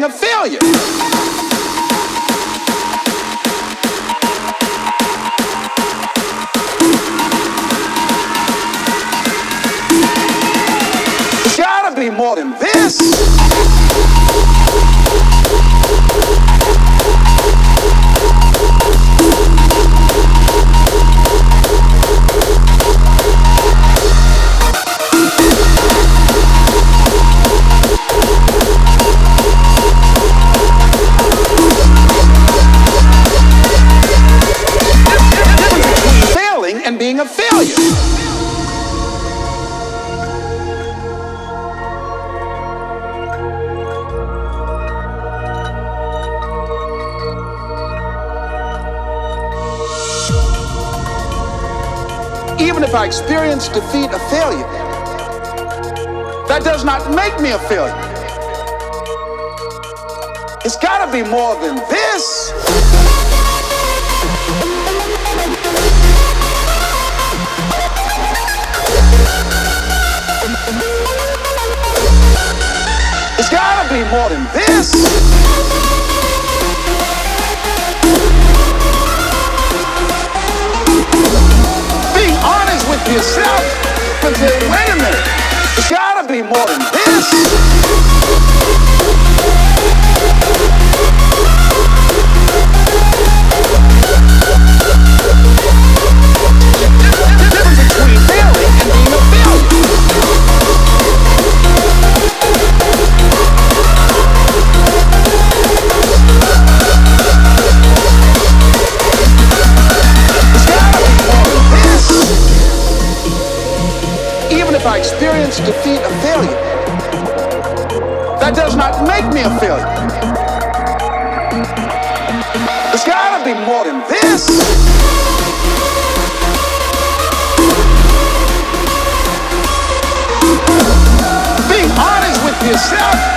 a failure. It's gotta be more than this. And being a failure. Even if I experience defeat or failure, that does not make me a failure. It's gotta be more than this. It's gotta be more than this. Being honest with yourself and say, wait a minute, it's gotta be more than this. The difference between failing and being a failure. Even if I experience defeat or failure, that does not make me a failure. There's gotta be more than this. Being honest with yourself